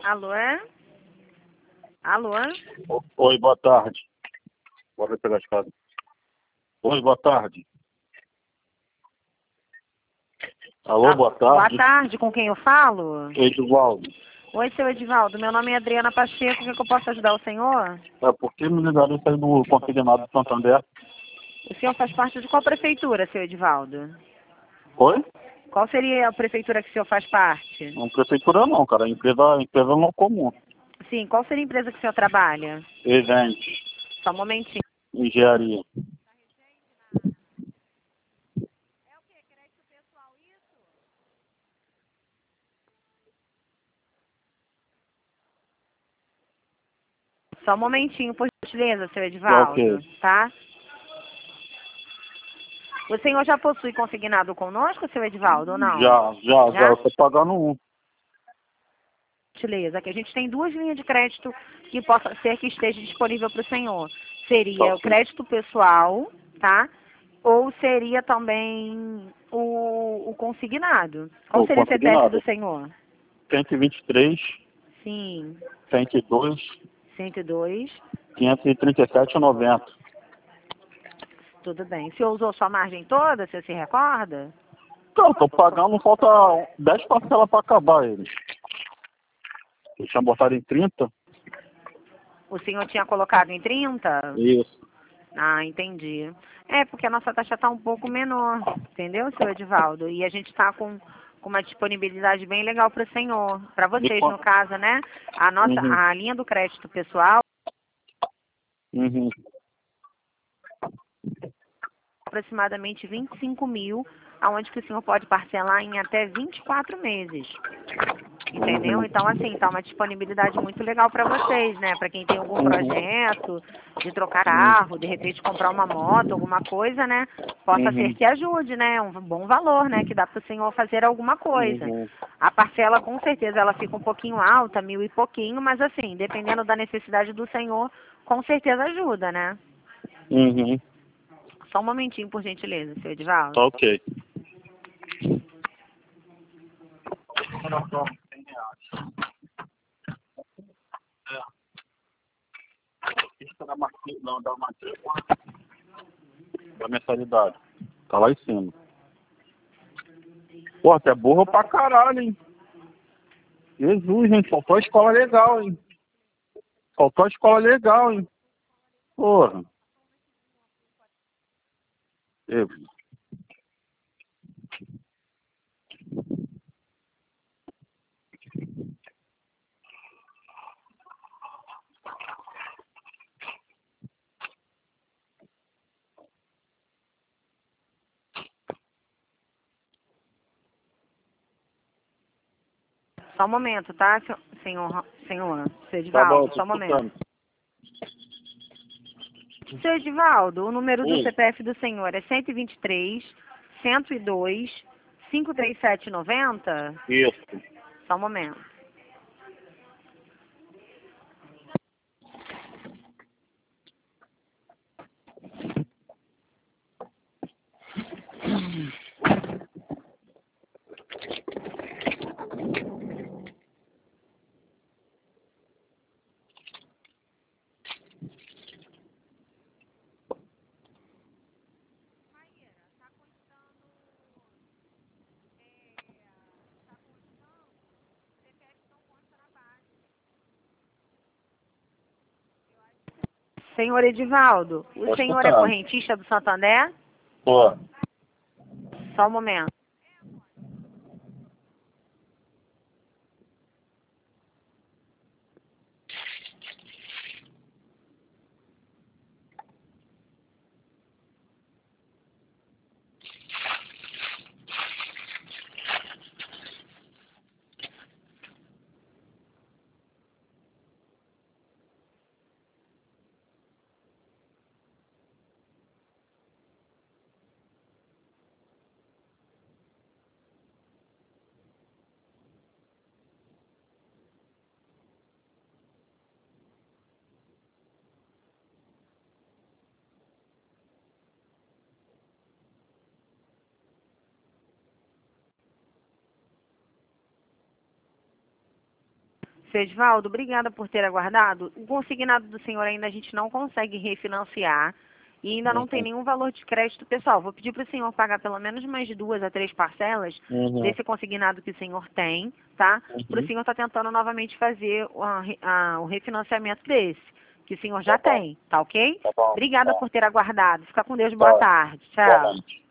Alô? Alô? Oi, boa tarde. Bora pegar a escada. Oi, boa tarde. Alô, boa tarde. Boa tarde, com quem eu falo? Edivaldo. Oi, seu Edivaldo, meu nome é Adriana Pacheco, o que eu posso ajudar o senhor? É porque me ligaram isso aí do consignado do Santander. O senhor faz parte de qual prefeitura, seu Edivaldo? Oi? Qual seria a prefeitura que o senhor faz parte? Não prefeitura não, cara. Empresa não comum. Sim, qual seria a empresa que o senhor trabalha? Evente, Só um momentinho. engenharia. Só um momentinho, por gentileza, seu Tá Edivaldo, ok. tá? O senhor já possui consignado conosco, seu Edivaldo, ou não? Já. Eu tô pagando um. Gentileza, que a gente tem duas linhas de crédito que possa ser que esteja disponível para o senhor. Tá Seria o ok. crédito pessoal, tá? Ou seria também o consignado. Qual O seria o CPF do consignado. senhor? 123, Sim, 102, 102. 537,90. Tudo bem. O senhor usou sua margem toda, você se recorda? Então, eu tô pagando, falta 10 parcelas pra acabar eles. Eu tinha botado em 30. O senhor tinha colocado em 30? Isso. Ah, entendi. É, porque a nossa taxa está um pouco menor, entendeu, seu Edivaldo? E a gente está com uma disponibilidade bem legal para o senhor, para De vocês, no quanto? caso, né? Uhum. A linha do crédito pessoal, Uhum. aproximadamente 25 mil, aonde que o senhor pode parcelar em até 24 meses. Entendeu? Uhum. Então, assim, tá uma disponibilidade muito legal para vocês, né? Para quem tem algum Uhum. projeto de trocar carro, de repente comprar uma moto, alguma coisa, né? Possa ser Uhum. que ajude, né? Um bom valor, né? Que dá para o senhor fazer alguma coisa. Uhum. A parcela, com certeza, ela fica um pouquinho alta, 1.000 e pouquinho, mas assim, dependendo da necessidade do senhor, com certeza ajuda, né? Uhum. Só um momentinho, por gentileza, seu Edivaldo. Tá ok. Isso da matrícula. Da mensalidade. Tá lá em cima. Pô, até burro pra caralho, hein? Jesus, gente, faltou a escola legal, hein? Faltou a escola legal, hein? Porra. Eu- Só um momento, tá, seu Tá bom, Edivaldo? tô Só um momento. escutando. Seu Edivaldo, o número do Sim. CPF do senhor é 123, 102, 53790? Isso. Só um momento. Senhor Edivaldo, o Tô senhor é escutando. correntista do Santander? Pô. Só um momento. Seu Edvaldo, obrigada por ter aguardado. O consignado do senhor ainda a gente não consegue refinanciar e ainda não tem nenhum valor de crédito pessoal. Vou pedir para o senhor pagar pelo menos mais de 2 a 3 parcelas desse consignado que o senhor tem, tá? Para o senhor estar tentando novamente fazer o refinanciamento desse, que o senhor já tem, tá ok? Tá bom. Obrigada Tá. por ter aguardado. Fica com Deus, boa tarde. Tchau. Boa noite.